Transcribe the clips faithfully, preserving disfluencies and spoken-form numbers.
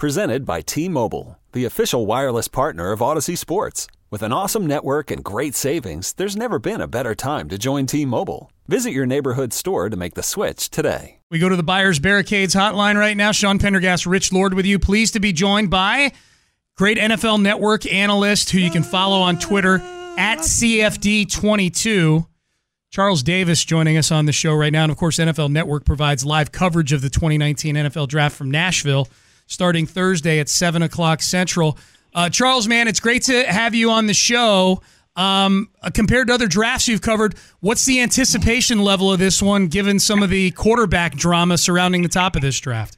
Presented by T-Mobile, the official wireless partner of Odyssey Sports. With an awesome network and great savings, there's never been a better time to join T-Mobile. Visit your neighborhood store to make the switch today. We go to the Buyers Barricades hotline right now. Sean Pendergast, Rich Lord with you. Pleased to be joined by great N F L Network analyst who you can follow on Twitter at C F D twenty-two. Charles Davis joining us on the show right now. And, of course, N F L Network provides live coverage of the twenty nineteen N F L Draft from Nashville starting Thursday at seven o'clock Central. Uh, Charles, man, it's great to have you on the show. Um, compared to other drafts you've covered, what's the anticipation level of this one, given some of the quarterback drama surrounding the top of this draft?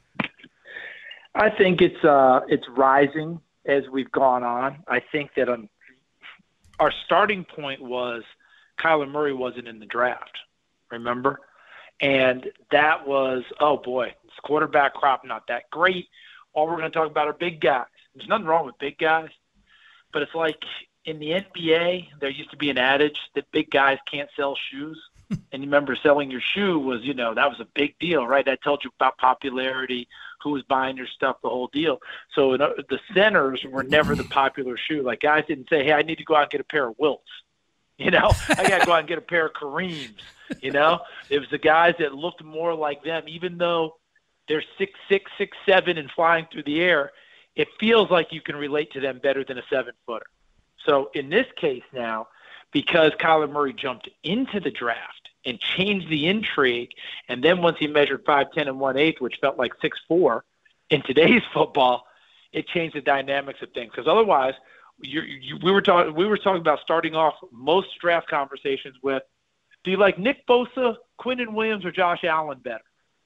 I think it's uh, it's rising as we've gone on. I think that um, our starting point was Kyler Murray wasn't in the draft, remember? And that was, oh, boy, this quarterback crop not that great. All we're going to talk about are big guys. There's nothing wrong with big guys, but it's like in the N B A, there used to be an adage that big guys can't sell shoes. And you remember selling your shoe was, you know, that was a big deal, right? That told you about popularity, who was buying your stuff, the whole deal. So in, uh, the centers were never the popular shoe. Like guys didn't say, hey, I need to go out and get a pair of Wilts. You know, I got to go out and get a pair of Kareems. You know, it was the guys that looked more like them, even though they're six six, six seven, and flying through the air. It feels like you can relate to them better than a seven-footer. So in this case now, because Kyler Murray jumped into the draft and changed the intrigue, and then once he measured five ten and one eighth, which felt like six four in today's football, it changed the dynamics of things. Because otherwise, you, you, we were talking we were talking about starting off most draft conversations with, do you like Nick Bosa, Quinnen Williams, or Josh Allen better?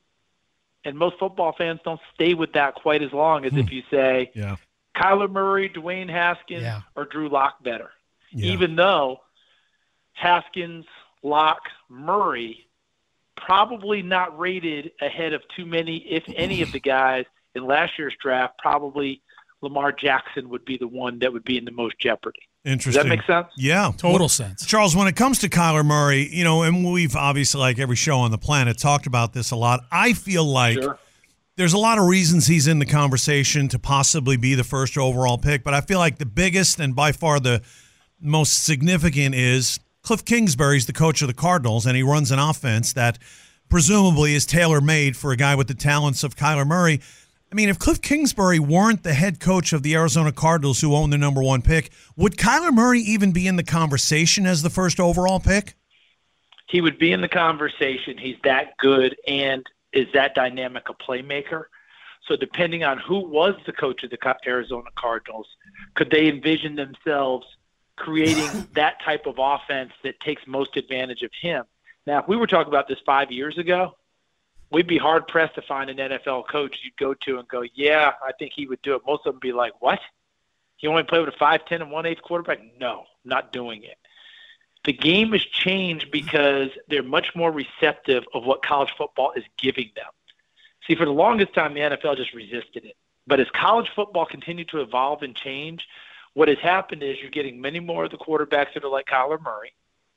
And most football fans don't stay with that quite as long as hmm. if you say yeah. Kyler Murray, Dwayne Haskins, yeah. or Drew Lock better. Yeah. Even though Haskins, Lock, Murray probably not rated ahead of too many, if any, of the guys in last year's draft. Probably Lamar Jackson would be the one that would be in the most jeopardy. Interesting. Does that make sense? Yeah. Total well, sense. Charles, when it comes to Kyler Murray, you know, and we've obviously, like every show on the planet, talked about this a lot. I feel like Sure. there's a lot of reasons he's in the conversation to possibly be the first overall pick, but I feel like the biggest and by far the most significant is Cliff Kingsbury's the coach of the Cardinals, and he runs an offense that presumably is tailor-made for a guy with the talents of Kyler Murray. I mean, if Cliff Kingsbury weren't the head coach of the Arizona Cardinals, who own the number one pick, would Kyler Murray even be in the conversation as the first overall pick? He would be in the conversation. He's that good and is that dynamic a playmaker. So depending on who was the coach of the Arizona Cardinals, could they envision themselves creating that type of offense that takes most advantage of him? Now, if we were talking about this five years ago, we'd be hard-pressed to find an N F L coach you'd go to and go, yeah, I think he would do it. Most of them would be like, what? You only play with a five ten and one eighth quarterback? No, not doing it. The game has changed because they're much more receptive of what college football is giving them. See, for the longest time, the N F L just resisted it. But as college football continued to evolve and change, what has happened is you're getting many more of the quarterbacks that are like Kyler Murray.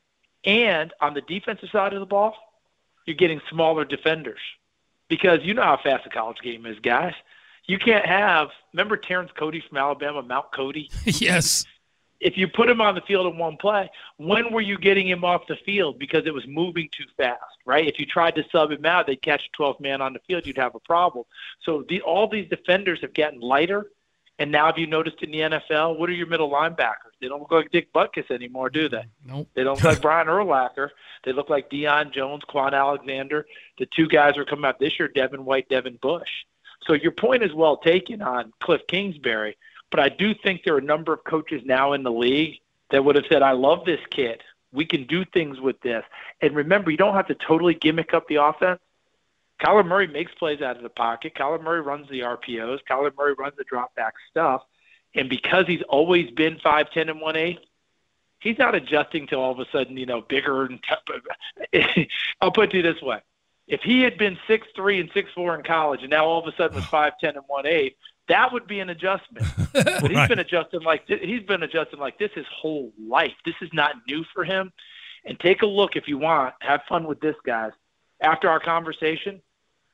And on the defensive side of the ball, you're getting smaller defenders because you know how fast the college game is, guys. You can't have – remember Terrence Cody from Alabama, Mount Cody? Yes. If you put him on the field in one play, when were you getting him off the field? Because it was moving too fast, right? If you tried to sub him out, they'd catch a twelfth man on the field, you'd have a problem. So the, all these defenders have gotten lighter. And now have you noticed in the N F L, what are your middle linebackers? They don't look like Dick Butkus anymore, do they? Nope. They don't look like Brian Urlacher. They look like Deion Jones, Quan Alexander. The two guys are coming out this year, Devin White, Devin Bush. So your point is well taken on Cliff Kingsbury, but I do think there are a number of coaches now in the league that would have said, I love this kid. We can do things with this. And remember, you don't have to totally gimmick up the offense. Kyler Murray makes plays out of the pocket. Kyler Murray runs the R P Os. Kyler Murray runs the drop back stuff. And because he's always been five ten and one eighth, he's not adjusting to all of a sudden, you know, bigger and tough. I'll put it to you this way. If he had been six three and six four in college and now all of a sudden was five ten and one eighth, that would be an adjustment. But he's Right. been adjusting like th- he's been adjusting like this his whole life. This is not new for him. And take a look if you want. Have fun with this, guys. After our conversation,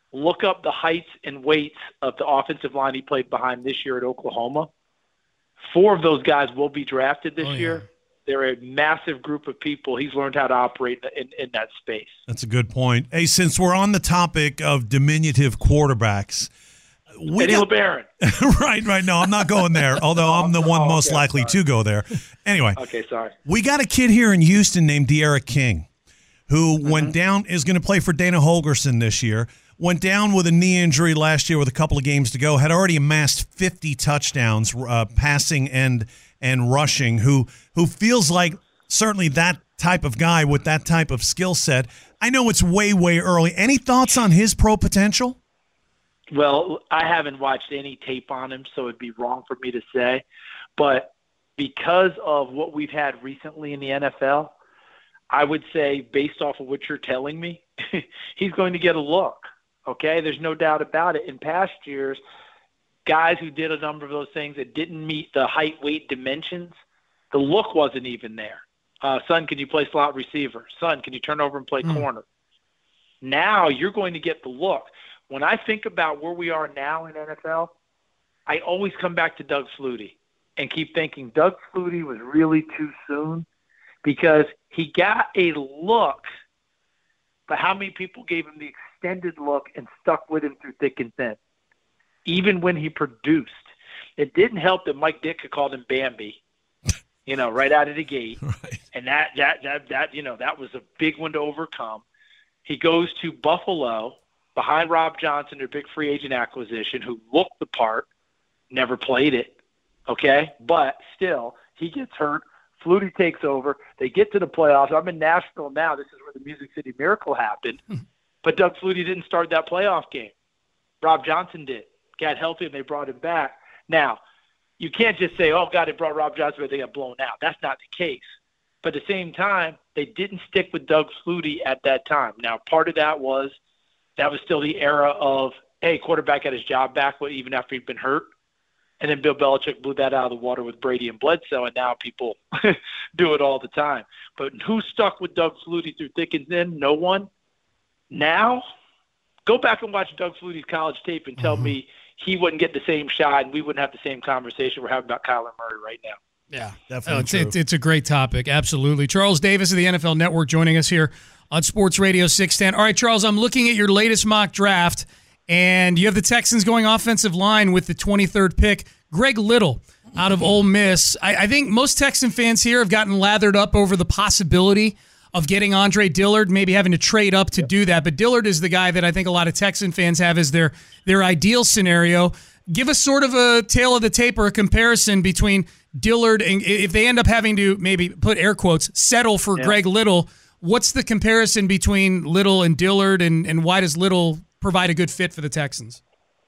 look up the heights and weights of the offensive line he played behind this year at Oklahoma. Four of those guys will be drafted this oh, yeah. year. They're a massive group of people. He's learned how to operate in, in that space. That's a good point. Hey, since we're on the topic of diminutive quarterbacks, we Eddie got, LeBaron. right, right. No, I'm not going there, although I'm the one oh, most okay, likely sorry. to go there. Anyway, okay, sorry. We got a kid here in Houston named De'Ara King, who Mm-hmm. went down, is going to play for Dana Holgorsen this year. Went down with a knee injury last year with a couple of games to go. Had already amassed fifty touchdowns, uh, passing and and rushing. Who who feels like certainly that type of guy with that type of skill set. I know it's way way early. Any thoughts on his pro potential? Well, I haven't watched any tape on him, so it'd be wrong for me to say. But because of what we've had recently in the N F L, I would say, based off of what you're telling me, he's going to get a look. Okay? There's no doubt about it. In past years, guys who did a number of those things that didn't meet the height, weight, dimensions, the look wasn't even there. Uh, son, can you play slot receiver? Son, can you turn over and play mm. corner? Now you're going to get the look. When I think about where we are now in N F L, I always come back to Doug Flutie and keep thinking Doug Flutie was really too soon because he got a look, but how many people gave him the extended look and stuck with him through thick and thin, even when he produced? It didn't help that Mike Ditka called him Bambi, you know, right out of the gate. Right. And that, that, that, that, you know, that was a big one to overcome. He goes to Buffalo behind Rob Johnson, their big free agent acquisition, who looked the part, never played it, okay? But still, he gets hurt. Flutie takes over. They get to the playoffs. I'm in Nashville now. This is where the Music City Miracle happened. But Doug Flutie didn't start that playoff game. Rob Johnson did. Got healthy, and they brought him back. Now, you can't just say, oh, God, they brought Rob Johnson, but they got blown out. That's not the case. But at the same time, they didn't stick with Doug Flutie at that time. Now, part of that was that was still the era of, hey, quarterback had his job back even after he'd been hurt. And then Bill Belichick blew that out of the water with Brady and Bledsoe, and now people do it all the time. But who stuck with Doug Flutie through thick and thin? No one. Now, go back and watch Doug Flutie's college tape and tell mm-hmm. me he wouldn't get the same shot and we wouldn't have the same conversation we're having about Kyler Murray right now. Yeah, definitely. Oh, it's, it's, it's a great topic. Absolutely. Charles Davis of the N F L Network joining us here on Sports Radio six ten. All right, Charles, I'm looking at your latest mock draft, and you have the Texans going offensive line with the twenty-third pick. Greg Little out of Ole Miss. I, I think most Texan fans here have gotten lathered up over the possibility of getting Andre Dillard, maybe having to trade up to do that. But Dillard is the guy that I think a lot of Texan fans have as their, their ideal scenario. Give us sort of a tale of the tape or a comparison between Dillard and if they end up having to maybe put air quotes, settle for yeah. Greg Little. What's the comparison between Little and Dillard, and, and why does Little provide a good fit for the Texans?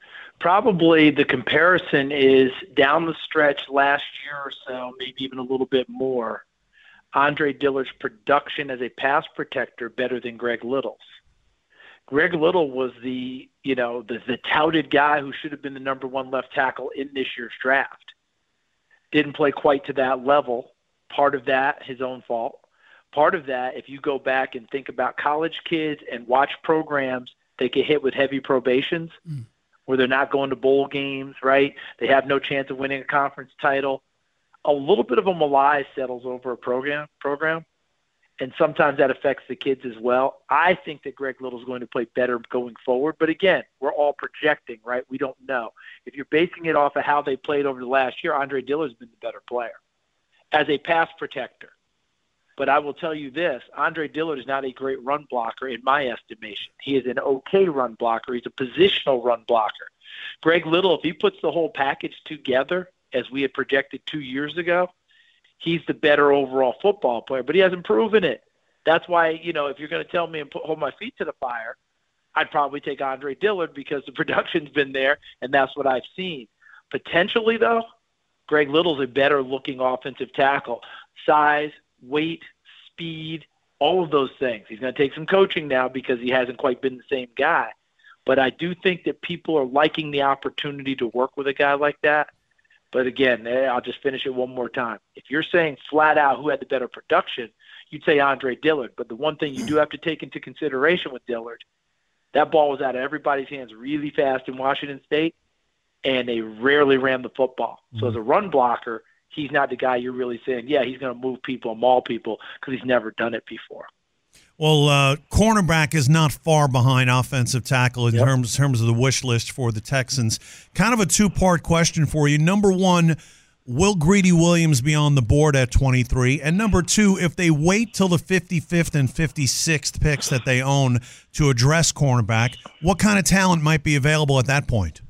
Probably the comparison is down the stretch last year or so, maybe even a little bit more. Andre Dillard's production as a pass protector better than Greg Little's. Greg Little was the, you know, the, the touted guy who should have been the number one left tackle in this year's draft. Didn't play quite to that level. Part of that, his own fault. Part of that, if you go back and think about college kids and watch programs, they get hit with heavy probations mm. where they're not going to bowl games, right? They have no chance of winning a conference title. A little bit of a malaise settles over a program, program, and sometimes that affects the kids as well. I think that Greg Little is going to play better going forward, but again, we're all projecting, right? We don't know. If you're basing it off of how they played over the last year, Andre Dillard's been the better player as a pass protector. But I will tell you this, Andre Dillard is not a great run blocker in my estimation. He is an okay run blocker. He's a positional run blocker. Greg Little, if he puts the whole package together, as we had projected two years ago, he's the better overall football player, but he hasn't proven it. That's why, you know, if you're going to tell me and put, hold my feet to the fire, I'd probably take Andre Dillard because the production's been there, and that's what I've seen. Potentially, though, Greg Little's a better-looking offensive tackle. Size, weight, speed, all of those things. He's going to take some coaching now because he hasn't quite been the same guy. But I do think that people are liking the opportunity to work with a guy like that. But again, I'll just finish it one more time. If you're saying flat out who had the better production, you'd say Andre Dillard. But the one thing you do have to take into consideration with Dillard, That ball was out of everybody's hands really fast in Washington State, and they rarely ran the football. So as a run blocker, he's not the guy you're really saying, yeah, he's going to move people and maul people because he's never done it before. Well, uh, cornerback is not far behind offensive tackle in yep. terms, terms of the wish list for the Texans. Kind of a two-part question for you. Number one, will Greedy Williams be on the board at twenty-three? And number two, if they wait till the fifty-fifth and fifty-sixth picks that they own to address cornerback, what kind of talent might be available at that point?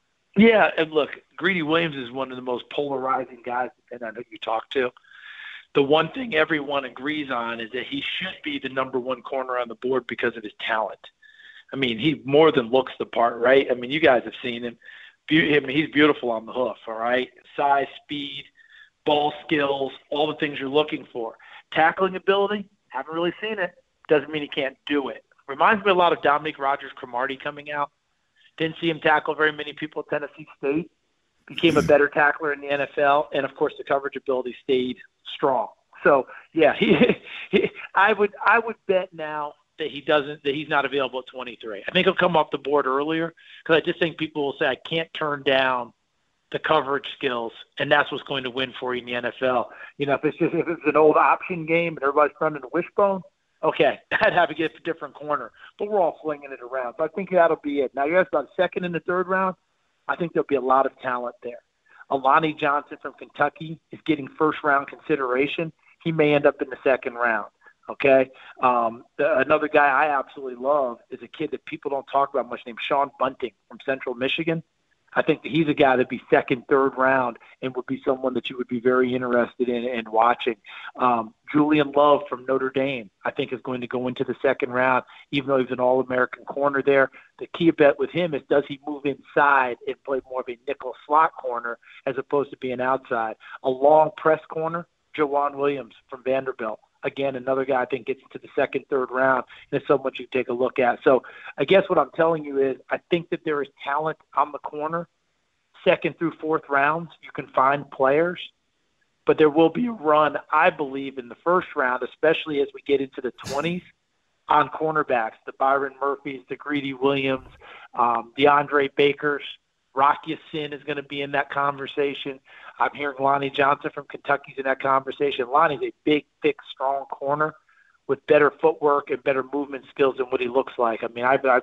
Yeah, and look, Greedy Williams is one of the most polarizing guys that I know you talk to. The one thing everyone agrees on is that he should be the number one corner on the board because of his talent. I mean, he more than looks the part, right? I mean, you guys have seen him. I mean, he's beautiful on the hoof, all right? Size, speed, ball skills, all the things you're looking for. Tackling ability, haven't really seen it. Doesn't mean he can't do it. Reminds me a lot of Dominique Rodgers-Cromartie coming out. Didn't see him tackle very many people at Tennessee State. Became a better tackler in the N F L, and, of course, the coverage ability stayed strong. So, yeah, he, he, I would I would bet now that he doesn't that he's not available at twenty-three. I think he'll come off the board earlier because I just think people will say I can't turn down the coverage skills, and that's what's going to win for you in the N F L. You know, if it's just if it's an old option game and everybody's running a wishbone, okay, I'd have to get a different corner. But we're all flinging it around. So I think that'll be it. Now, you asked about second and the third round. I think there'll be a lot of talent there. Alani Johnson from Kentucky is getting first-round consideration. He may end up in the second round, okay? Um, the, another guy I absolutely love is a kid that people don't talk about much named Sean Bunting from Central Michigan. I think that he's a guy that'd be second, third round and would be someone that you would be very interested in and watching. Um, Julian Love from Notre Dame, I think, is going to go into the second round, even though he's an All-American corner there. The key bet with him is does he move inside and play more of a nickel slot corner as opposed to being outside. A long press corner, Jawan Williams from Vanderbilt. Again, another guy I think gets into the second, third round, and it's someone you take a look at. So I guess what I'm telling you is I think that there is talent on the corner. Second through fourth rounds, you can find players. But there will be a run, I believe, in the first round, especially as we get into the twenties, on cornerbacks, the Byron Murphys, the Greedy Williams, um, the Andre Bakers. Rocky Sin is going to be in that conversation. I'm hearing Lonnie Johnson from Kentucky's in that conversation. Lonnie's a big, thick, strong corner with better footwork and better movement skills than what he looks like. I mean, I've, I've,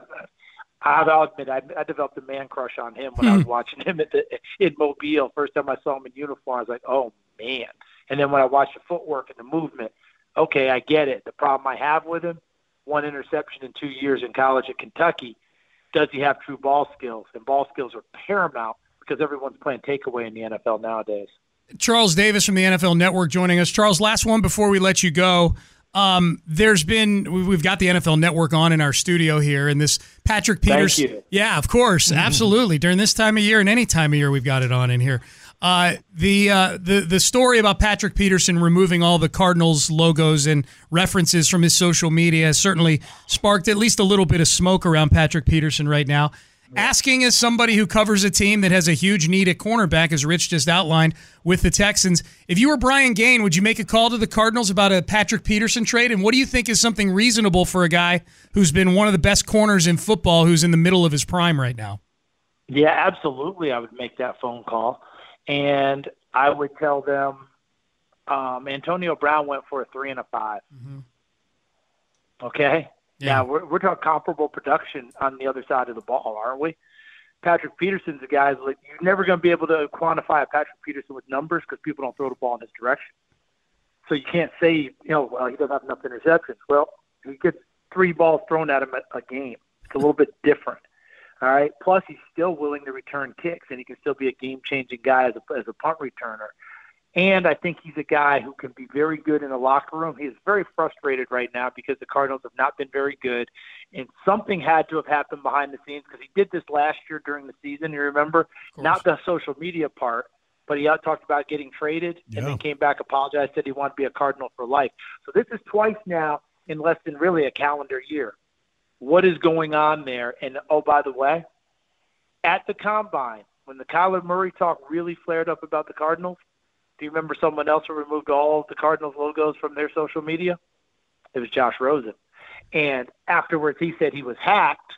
I'll admit I, I developed a man crush on him when hmm. I was watching him at the, in Mobile. First time I saw him in uniform, I was like, oh, man. And then when I watched the footwork and the movement, okay, I get it. The problem I have with him, one interception in two years in college at Kentucky. Does he have true ball skills? And ball skills are paramount because everyone's playing takeaway in the N F L nowadays. Charles Davis from the N F L Network joining us. Charles, last one before we let you go. Um, there's been we've got the N F L Network on in our studio here, and this Patrick Peters. Thank you. Yeah, of course, mm-hmm. absolutely. During this time of year and any time of year, we've got it on in here. Uh, the uh, the the story about Patrick Peterson removing all the Cardinals logos and references from his social media has certainly sparked at least a little bit of smoke around Patrick Peterson right now. Asking as somebody who covers a team that has a huge need at cornerback, as Rich just outlined with the Texans, if you were Brian Gaine, would you make a call to the Cardinals about a Patrick Peterson trade? And what do you think is something reasonable for a guy who's been one of the best corners in football, who's in the middle of his prime right now? Yeah, absolutely. I would make that phone call. And I would tell them um, Antonio Brown went for a three and a five. Mm-hmm. Okay? Yeah. Now, we're, we're talking comparable production on the other side of the ball, aren't we? Patrick Peterson's a guy like you're never going to be able to quantify a Patrick Peterson with numbers because people don't throw the ball in his direction. So you can't say, you know, well, he doesn't have enough interceptions. Well, he gets three balls thrown at him a, a game. It's a little bit different. All right. Plus, he's still willing to return kicks, and he can still be a game-changing guy as a, as a punt returner. And I think he's a guy who can be very good in the locker room. He's very frustrated right now because the Cardinals have not been very good, and something had to have happened behind the scenes because he did this last year during the season. You remember, not the social media part, but he talked about getting traded yeah. and then came back, apologized, said he wanted to be a Cardinal for life. So this is twice now in less than really a calendar year. What is going on there? And, oh, by the way, at the Combine, when the Kyler Murray talk really flared up about the Cardinals, do you remember someone else who removed all of the Cardinals logos from their social media? It was Josh Rosen. And afterwards he said he was hacked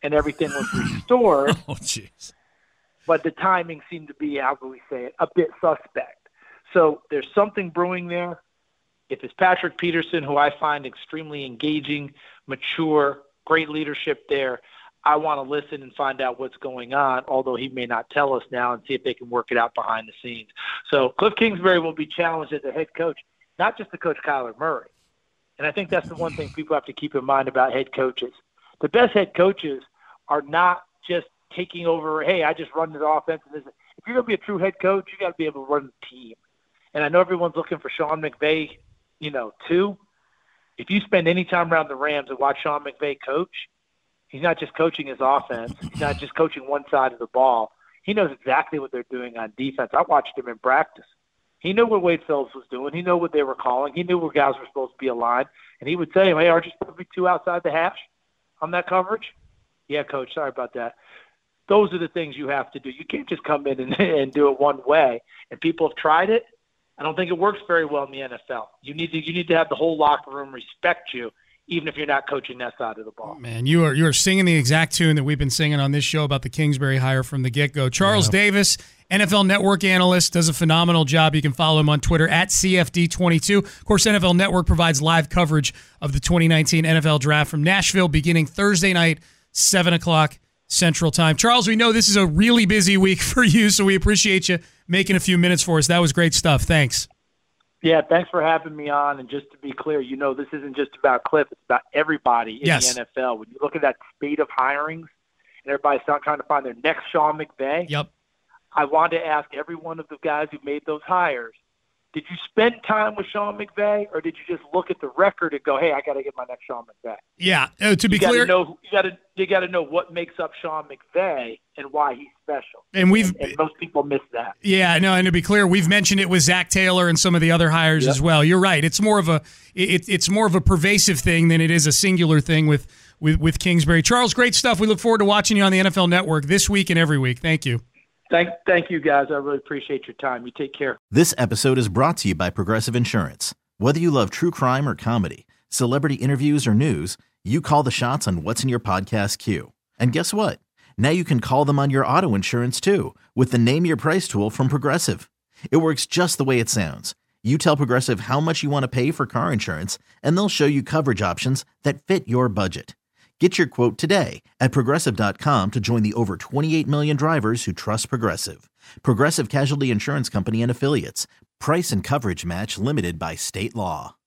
and everything was restored. Oh, jeez. But the timing seemed to be, how can we say it, a bit suspect. So there's something brewing there. If it's Patrick Peterson, who I find extremely engaging, mature, great leadership there, I want to listen and find out what's going on, although he may not tell us now, and see if they can work it out behind the scenes. So Cliff Kingsbury will be challenged as a head coach, not just to coach Kyler Murray. And I think that's the one thing people have to keep in mind about head coaches. The best head coaches are not just taking over, hey, I just run this offense. If you're going to be a true head coach, you got to be able to run the team. And I know everyone's looking for Sean McVay, you know, too. If you spend any time around the Rams and watch Sean McVay coach, he's not just coaching his offense. He's not just coaching one side of the ball. He knows exactly what they're doing on defense. I watched him in practice. He knew what Wade Phillips was doing. He knew what they were calling. He knew where guys were supposed to be aligned. And he would say, hey, aren't you supposed to be two outside the hash on that coverage? Yeah, coach, sorry about that. Those are the things you have to do. You can't just come in and, and do it one way. And people have tried it. I don't think it works very well in the N F L. You need to you need to have the whole locker room respect you, even if you're not coaching that side of the ball. Man, you are you are singing the exact tune that we've been singing on this show about the Kingsbury hire from the get-go. Charles yeah. Davis, N F L Network analyst, does a phenomenal job. You can follow him on Twitter at C F D twenty-two. Of course, N F L Network provides live coverage of the twenty nineteen N F L Draft from Nashville beginning Thursday night, seven o'clock Central Time. Charles, we know this is a really busy week for you, so we appreciate you making a few minutes for us. That was great stuff. Thanks. Yeah, thanks for having me on. And just to be clear, you know, this isn't just about Cliff. It's about everybody in yes. the N F L. When you look at that spate of hirings and everybody's trying to find their next Sean McVay, yep. I wanted to ask every one of the guys who made those hires, did you spend time with Sean McVay, or did you just look at the record and go, hey, I got to get my next Sean McVay? Yeah, uh, to be you clear. Know, you got to you got to know what makes up Sean McVay and why he's special. And we've and, and most people miss that. Yeah, no, and to be clear, we've mentioned it with Zach Taylor and some of the other hires yep. as well. You're right. It's more of a it, it's more of a pervasive thing than it is a singular thing with, with, with Kingsbury. Charles, great stuff. We look forward to watching you on the N F L Network this week and every week. Thank you. Thank, thank you, guys. I really appreciate your time. You take care. This episode is brought to you by Progressive Insurance. Whether you love true crime or comedy, celebrity interviews or news, you call the shots on what's in your podcast queue. And guess what? Now you can call them on your auto insurance too with the Name Your Price tool from Progressive. It works just the way it sounds. You tell Progressive how much you want to pay for car insurance, and they'll show you coverage options that fit your budget. Get your quote today at Progressive dot com to join the over twenty-eight million drivers who trust Progressive. Progressive Casualty Insurance Company and Affiliates. Price and coverage match limited by state law.